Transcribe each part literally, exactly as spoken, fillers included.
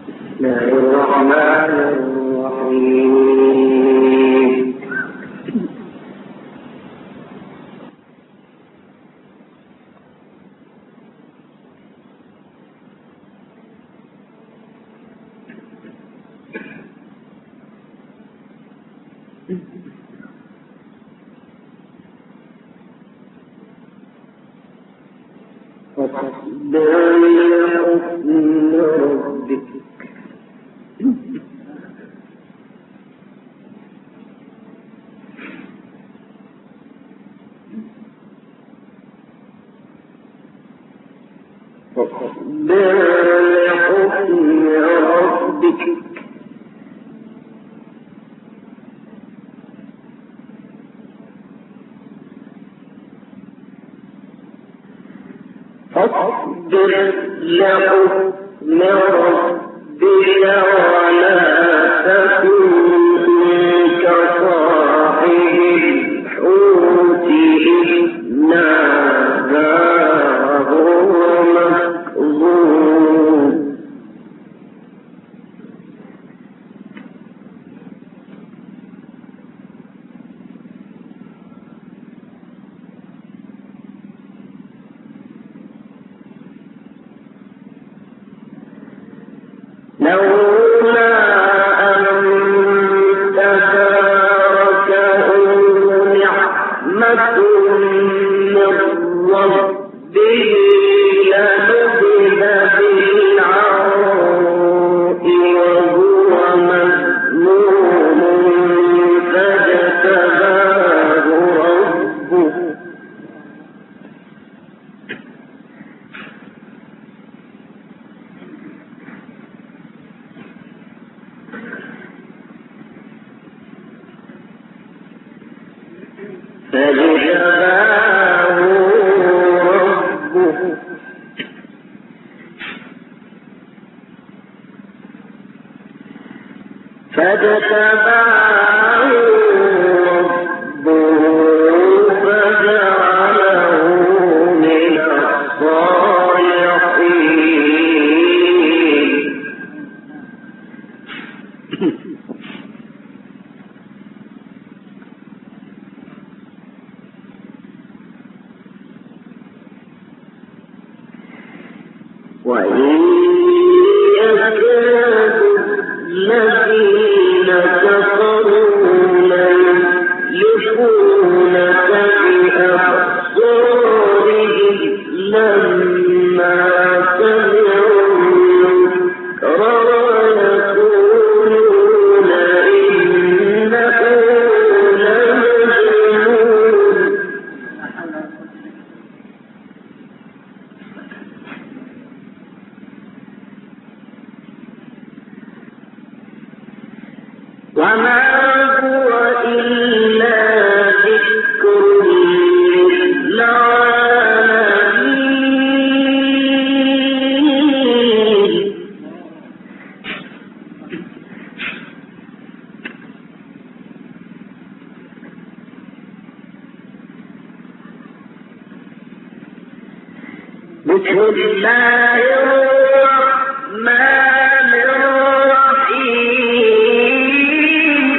فاصبر لحكم ربك ولا تكن كصاحب الحوت إذ نادى وهو مكظوم لولا أن تداركه نعمة من ربه لنبذ بالعراء وهو مذموم فاجتباه ربه فاجتباه ربه فاجتباه ربه فجعله من الصالحين وإن يكاد الذين كفروا ليزلقونك بأبصارهم لما سمعوا الذكر ويقولون إنه لمجنون وما هو إلا ذكر للعالمين بسم الله الرحمن الرحيم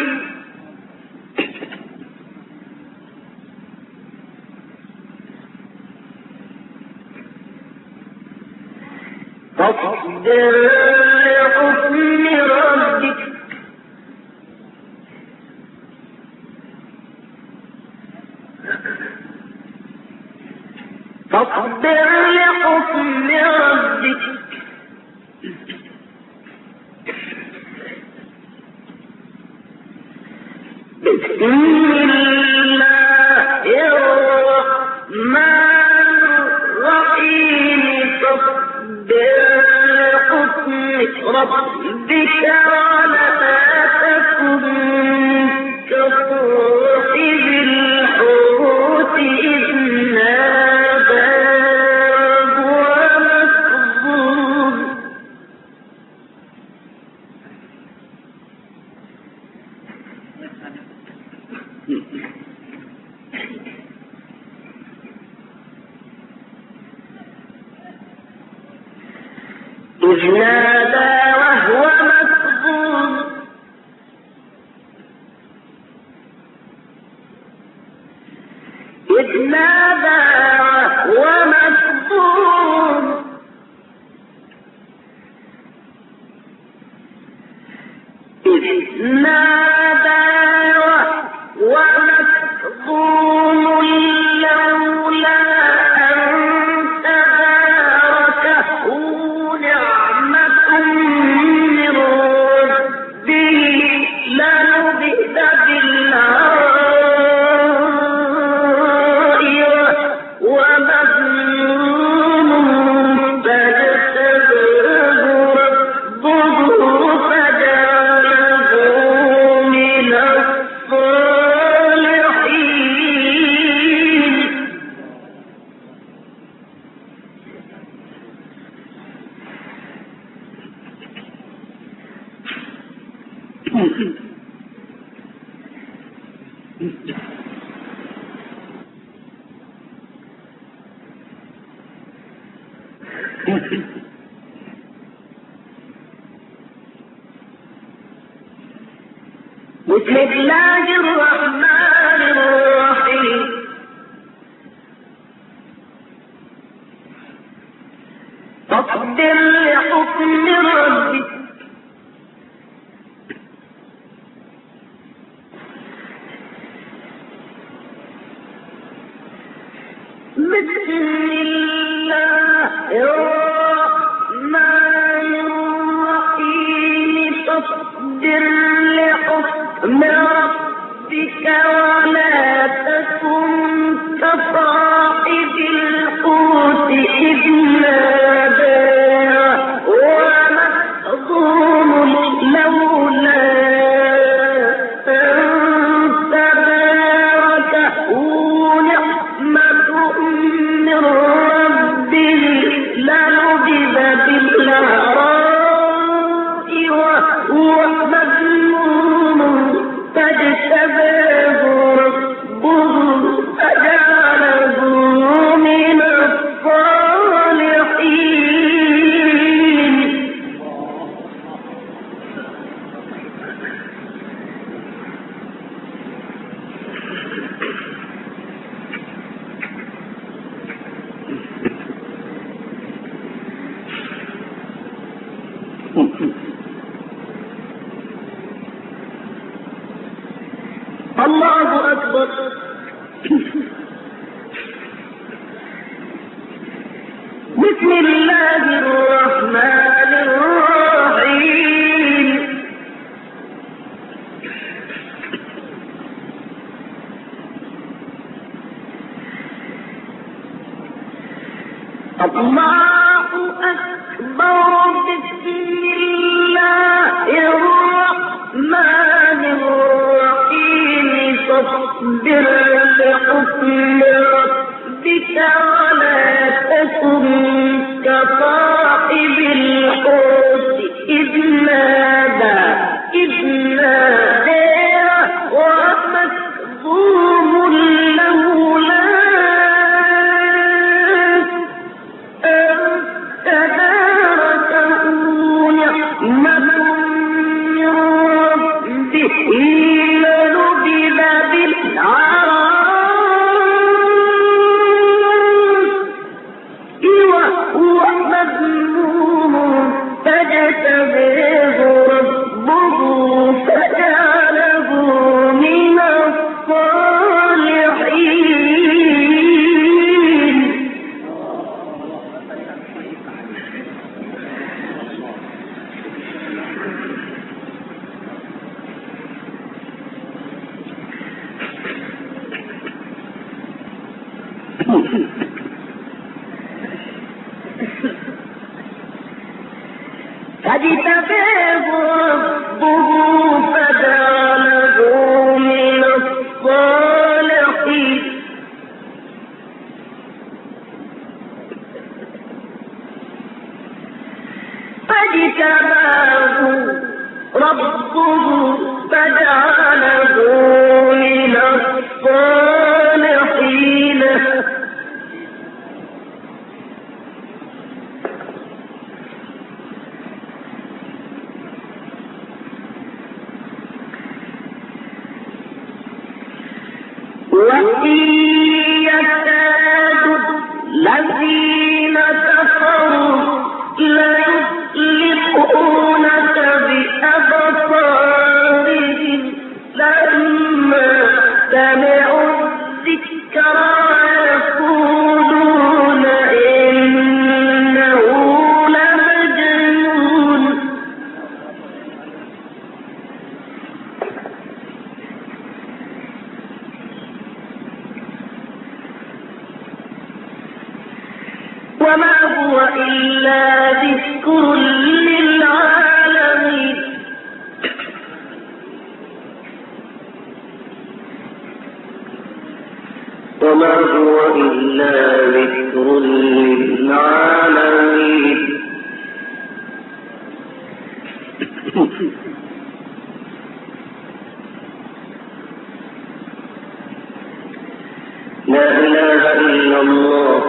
فاصبر لحكم ربك فاصبر لحكم ربك بسم الله الرحمن الرحيم فاصبر لحكم ربك ولا تكن كصاحب الحوت إذ نادى وهو مكظوم إذ نادى وهو بسم الله الرحمن الرحيم فاصبر لحكم ربك بسم الله الرحمن الرحيم فاصبر لحكم ربك ولا تكن كصاحب الحوت إذ نادى ومحظوظ لولا أن تداركه نعمة من ربه لنبذ بالعراء وهو مذموم فاجتباه ربه فجعله من الصالحين. الله أكبر. بسم الله الرحمن الرحيم الله أكبر. بسم الله الرحمن الرحيم فاصبر لحكم ربك ولا تكن كصاحب الحوت إذ نادى إذ نادى ومكظوم لولا أن تداركه نعمة من ربه لنبذ بالعراء وهو مذموم فاجتباه ربه فجعله من الصالحين. فاجتباه ربه فجعله من الصالحين. فاجتباه ربه فجعله من الصالحين. وإن يكاد الذين كفروا ليزلقونك بأبصارهم لا إله إلا الله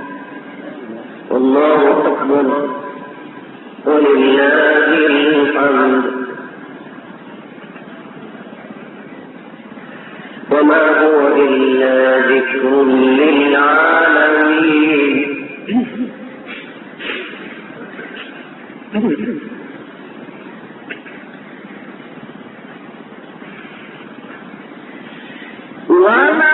والله أكبر ولله الحمد وما هو إلا ذكر للعالمين وما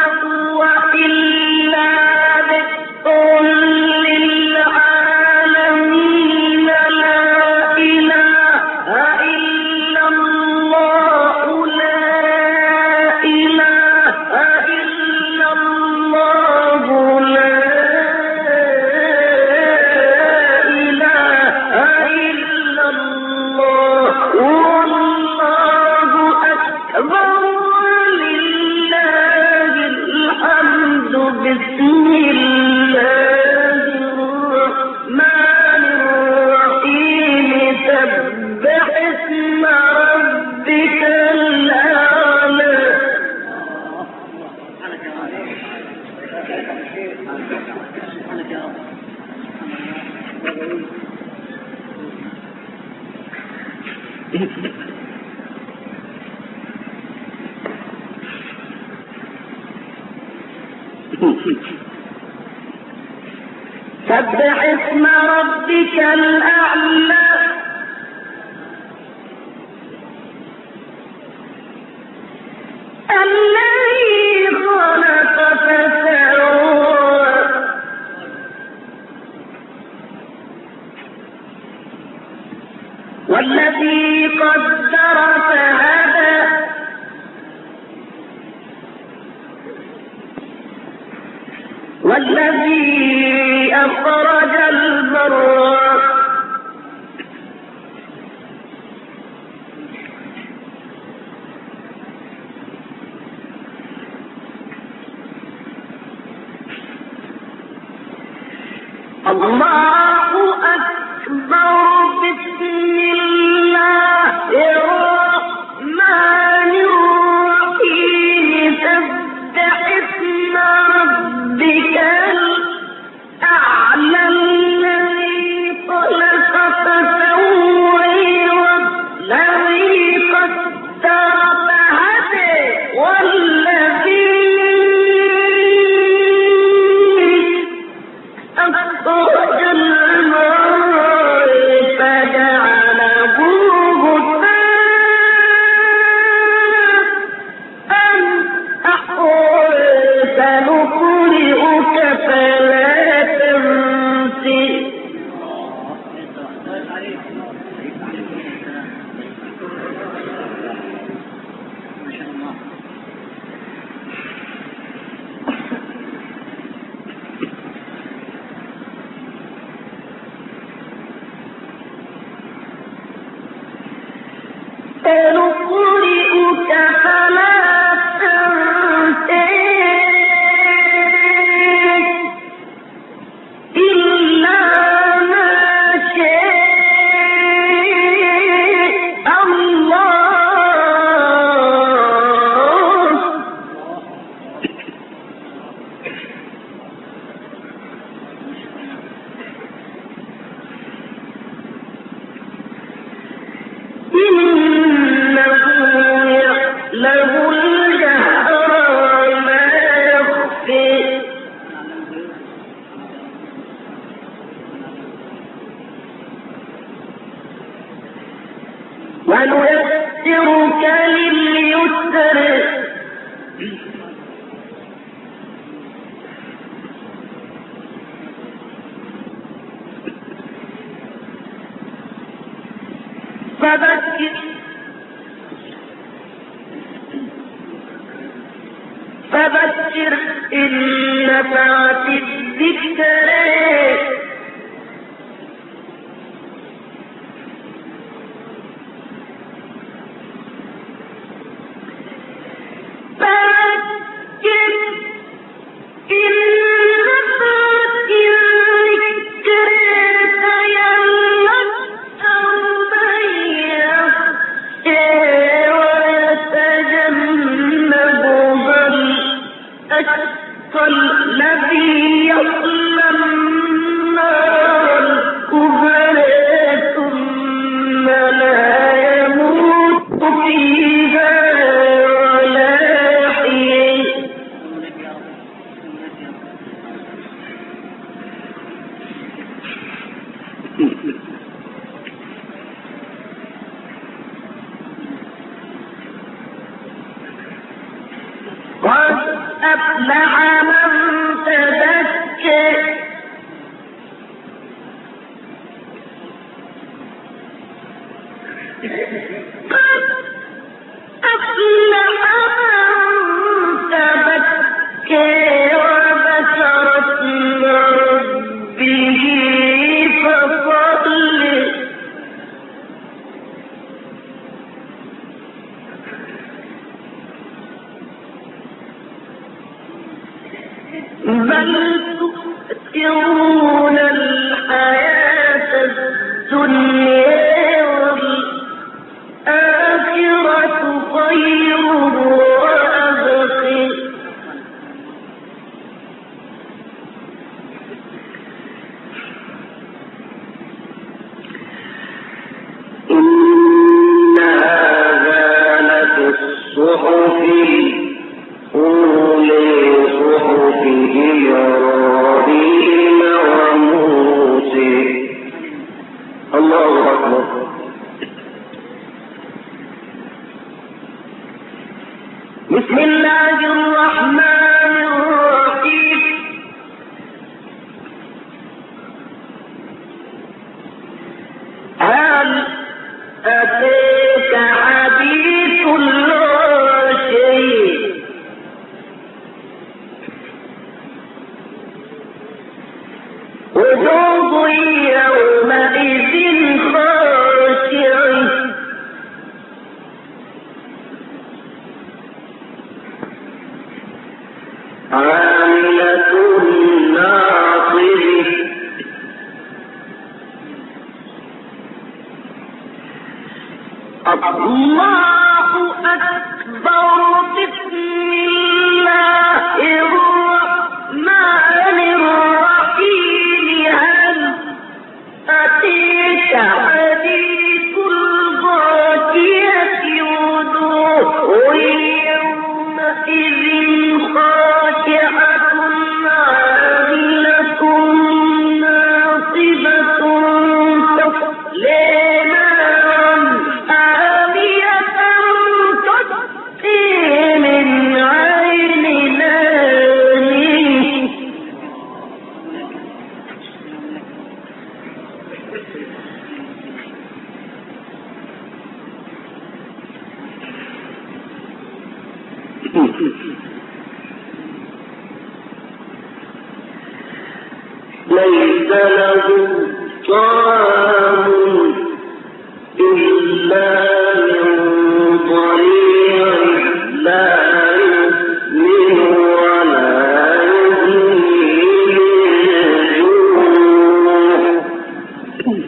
سبح اسم ربك الأعلى الذي خلق فسوى والذي قدر فهدى والذي أخرج المرعى الله أكبر بسم الله الرحمن الرحيم سبح اسم ربك الأعلى الذي خلق فسوى والذي قدر فهدى والذي أخرج المرعى فجعله غثاء أحوى سنقرئك فلا تنسى سنقرئك فلا تنسى إلا ما شاء الله إنه يعلم الجهر وما يخفي ونيسرك لليسر فذكر فذكر إن نفعت الذكر فذكر إن نفعت الذكر سيذكر من أفلح من تزكى قد أفلح من تزكى وذكر اسم ربه فصلى بل تؤثرون الحياة الدنيا والآخرة خير وأبقى إن هذا لفي الصحف الأولى صحف إبراهيم وموسى. الله أكبر. بسم الله الرحمن الرحيم. هل أتاك حديث الغاشية وجوه يومئذ خاشعة عاملة ناصبة الله أكبر. بسم الله الرحمن الرحيم. هل أتيك حديث الغاشية وجوه يومئذ خاشعة عاملة ناصبة تصلى نارا حامية تسقي من عين آنية ليس له طعام إلا من ضريع لا يسمن ولا يغني من جوع.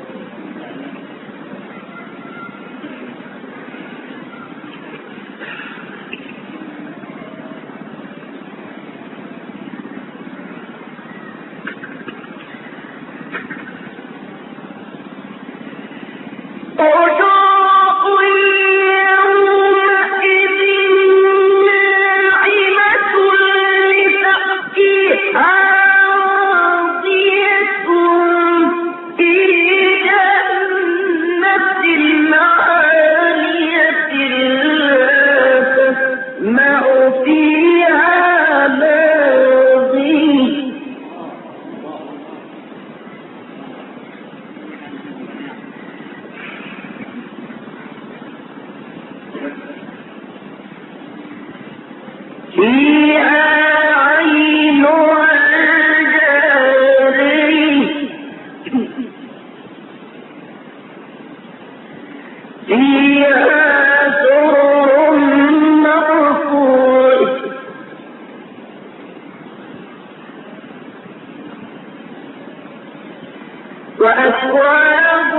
وأكواب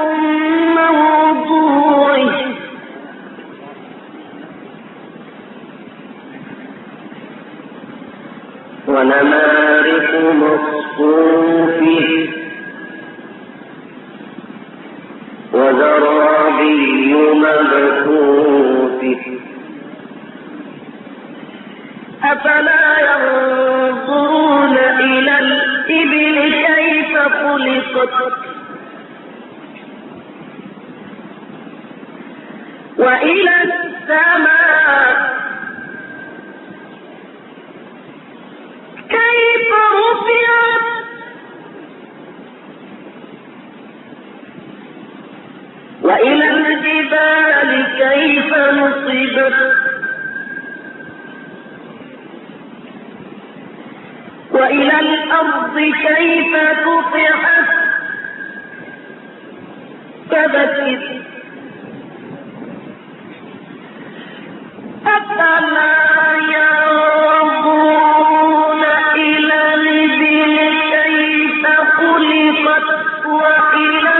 موضوعة ونمارق مصفوفة وزرابي مبثوثة أفلا ينظرون إلى الإبل كيف خلقت وإلى السماء وإلى الجبال كيف نصبت وإلى الأرض كيف سطحت فذكر أفلا ينظرون إلى الإبل كيف خلقت وإلى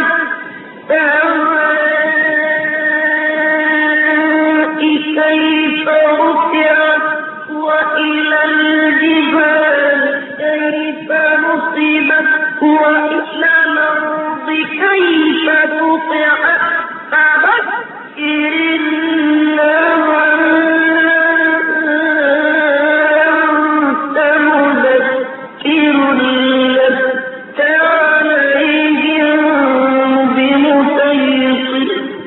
السماء كيف رفعت وإلى الجبال كيف نصبت وإلى الأرض كيف سطحت فذكر إنما أنت مذكر لست عليهم بمسيطر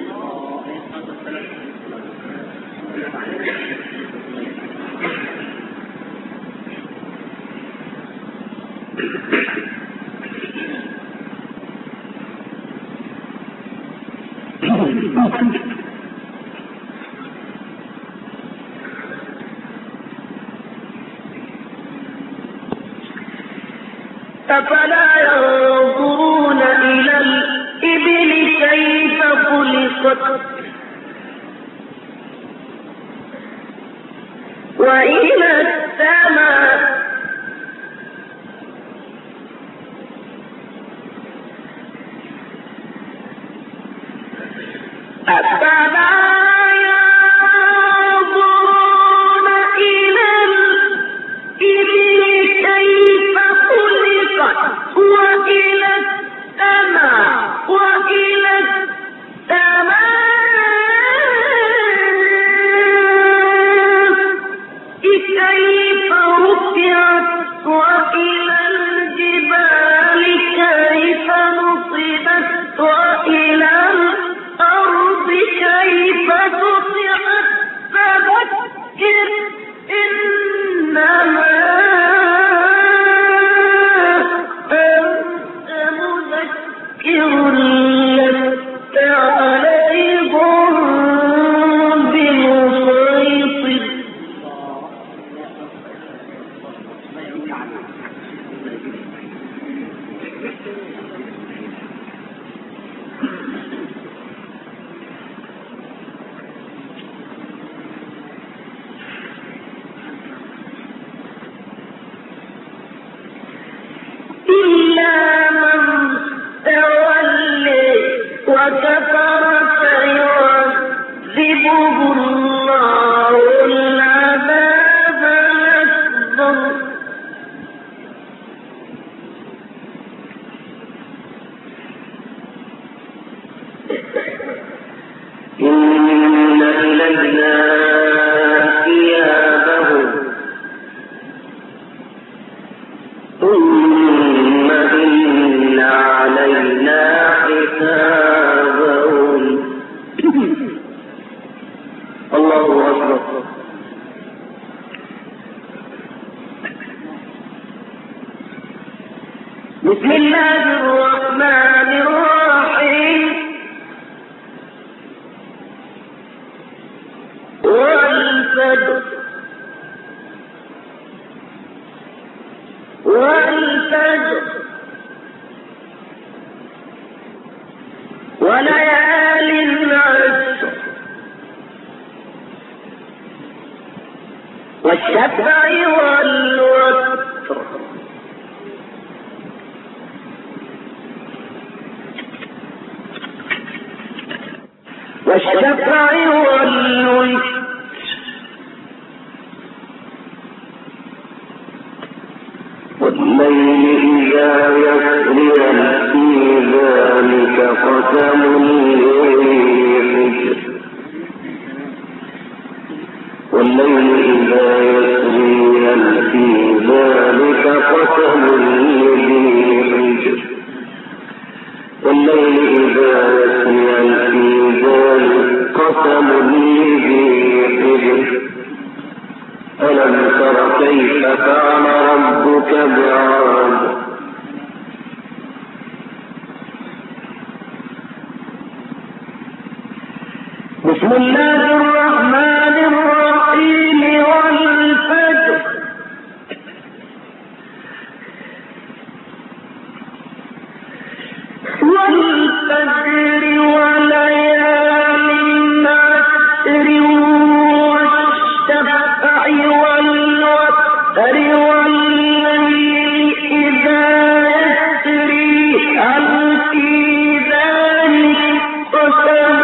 أفلا ينظرون إلى الإبل كيف خلقت وإلى السماء أفلا ينظرون إلى الإبل كيف خلقت وإلى السماء وإلى السماء كيف رفعت وإلى الجبال كيف نصبت وإلى الأرض كيف سطحت فذكر إنما أنت مذكر لست عليهم بمسيطر إلا من تولي وكفر فيعذبه الله العذاب الأكبر إن إلينا إيابهم ثم إن علينا حسابهم الله أكبر بسم الله الرحمن الرحيم والفجر والفجر وليال العشر والشفع والوتر والشفع والوتر والليل إذا يسري في ذلك قسم للحجر والليل إذا يسري في ذلك قسم للحجر والليل إذا يسري في ذلك قسم للحجر ألم تر كيف فعل ربك بعاد بسم الله الرحمن الرحيم والفجر والفجر وليال عشر والشفع والوتر والليل إذا يسري هل في ذلك قسم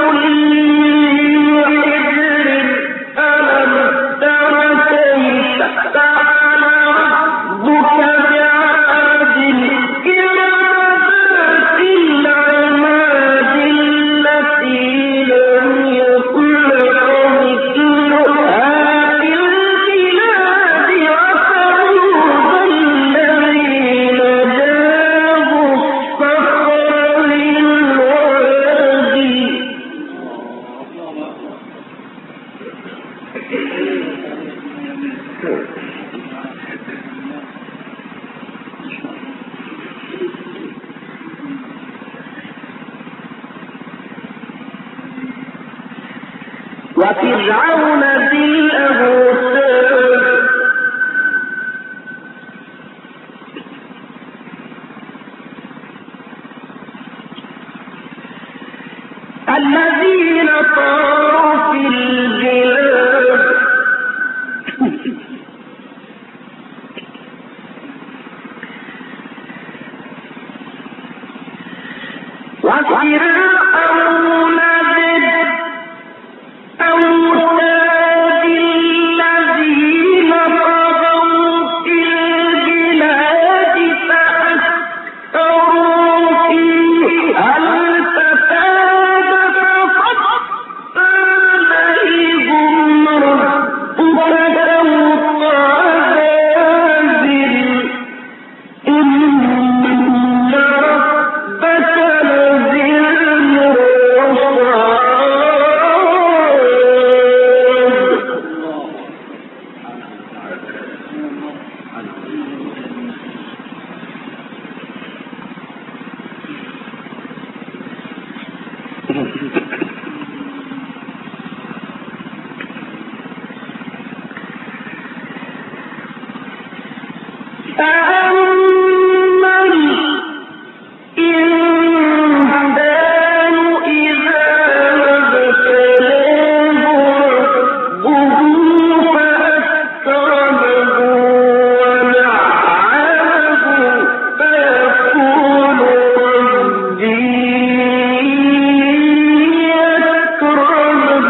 لحجر ألم تر كيف فعل ربك بعاد العماد التي لم يخلق مثلها في البلاد وثمود الذين جابوا الصخر بالوادي وفرعون ذي الأوتاد الذين طاروا في البلاد وفرعون ذي الأوتاد الذين طغوا في البلاد فأكثروا فيها الفساد فقط عليهم ربك سوط عذاب إن ربك لذي المرصاد فأما الإنسان إذا ما ابتلاه ربه فأكرمه ونعمه فيقول ربي أكرمن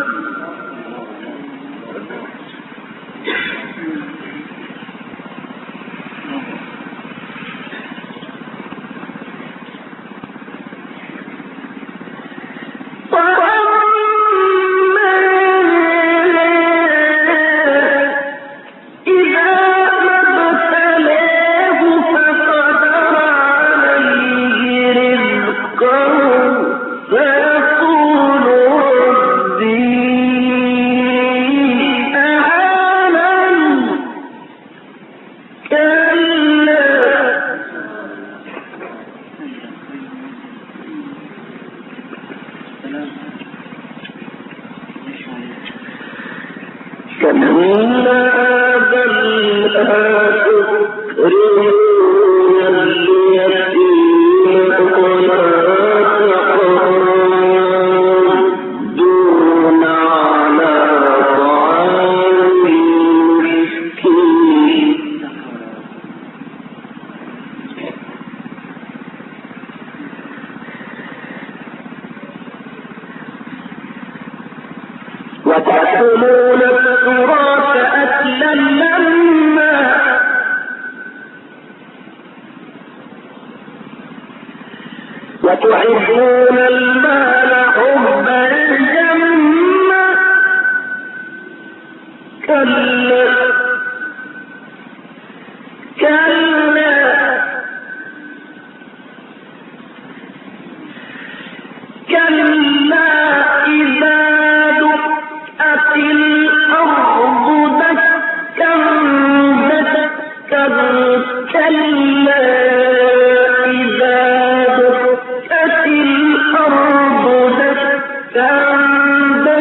وتأكلون التراث أكلا لما وتحبون المال حبا جما كلا كلا كلا إذا دكت الأرض دكا دكا كلا إذا دكت الأرض دكا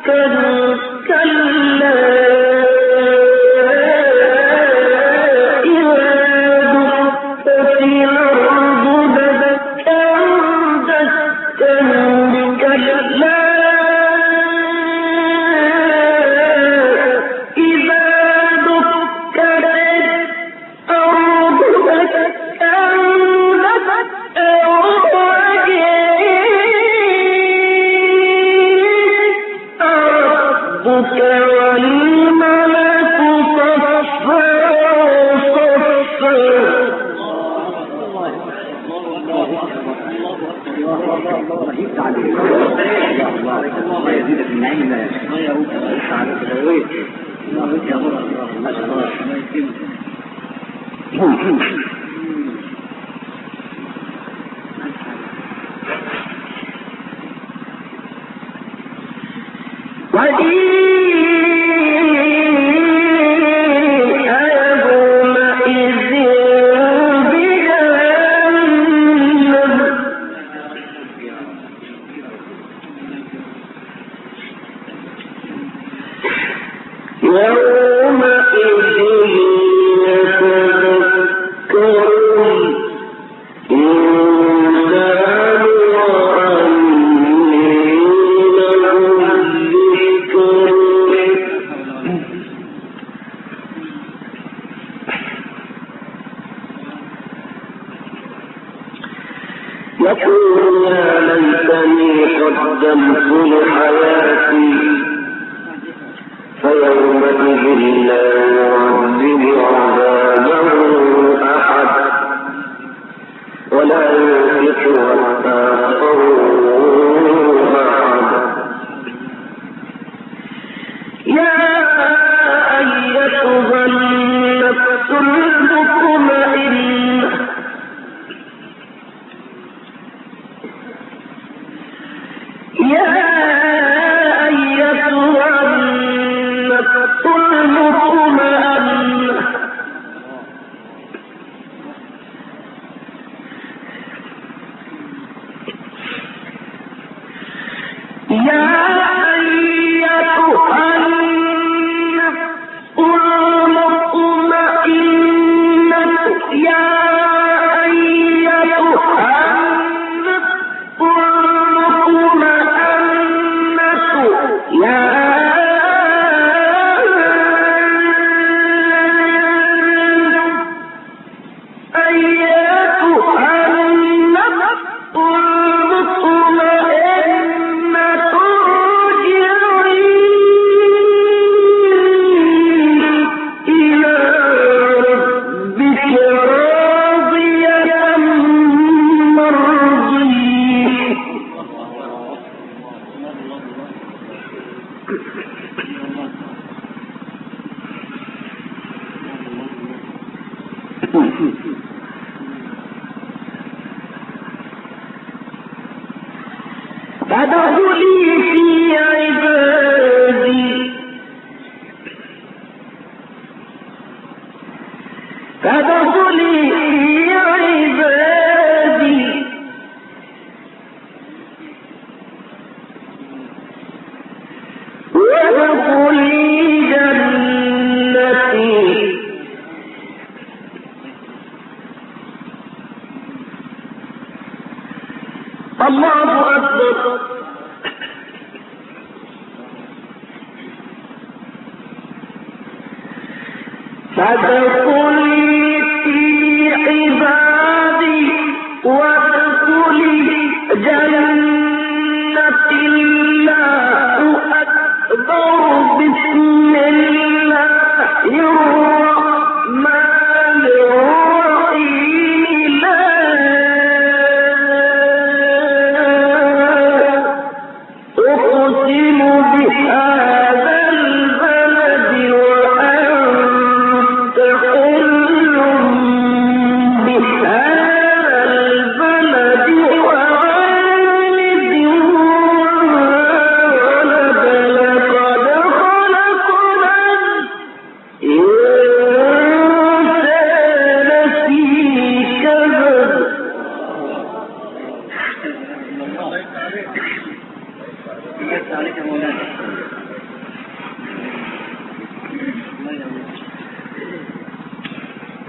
عليك يا مولانا.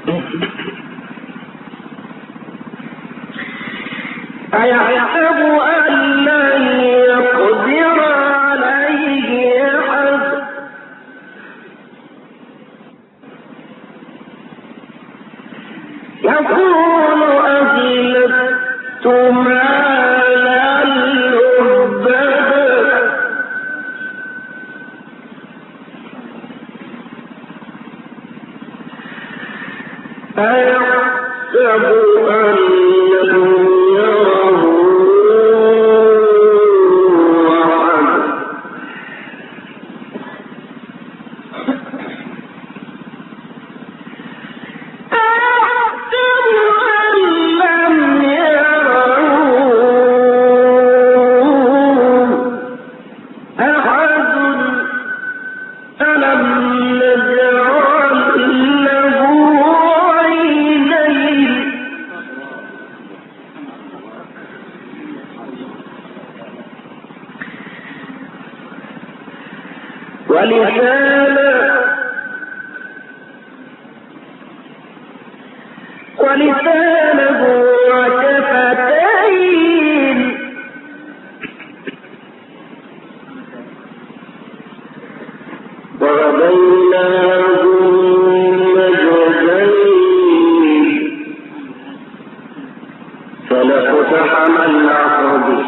أيحسب أن لن يقدر عليه أحد يقول أهلكت مالا لبدا أيحسب أنه يره أحد أيحسب أن لم يره أحد ألم نجعل له عينين ولسانا ولسانه وشفتين وهديناه النجدين فلاقتحم العقبة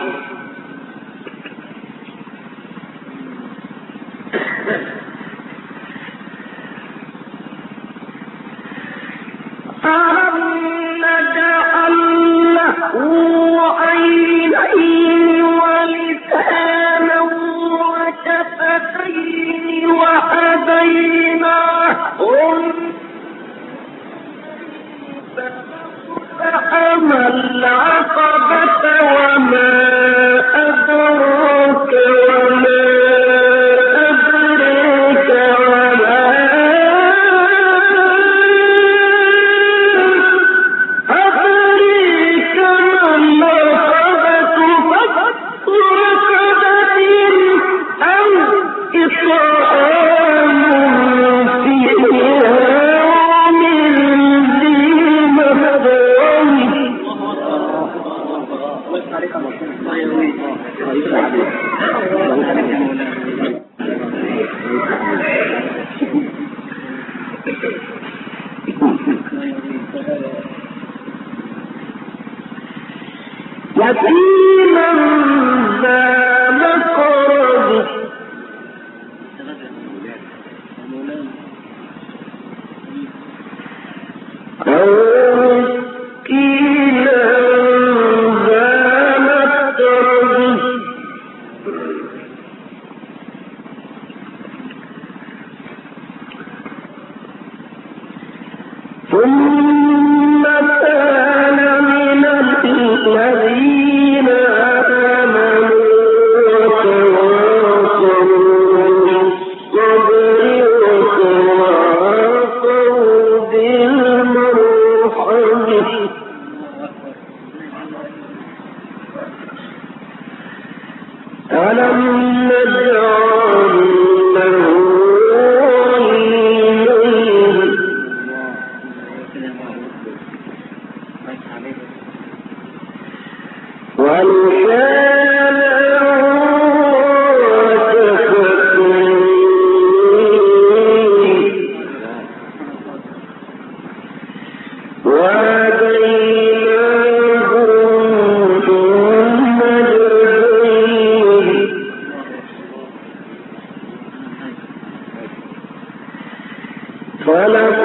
ألم نجعل له عينين ولسانا وشفتين وهديناه فاقتحم العقبة وما أدراك وما أدريك وما أدريك ما العقبة فك رقبة أو إطعام في يوم ذي مسغبة يتيما ذا مقربة أو مسكينا ذا متربة ثم كان من الذين آمنوا وتواصوا بالصبر وتواصوا بالمرحمة ألم نجعل له عينين ولسانا وشفتين وهديناه النجدين فلق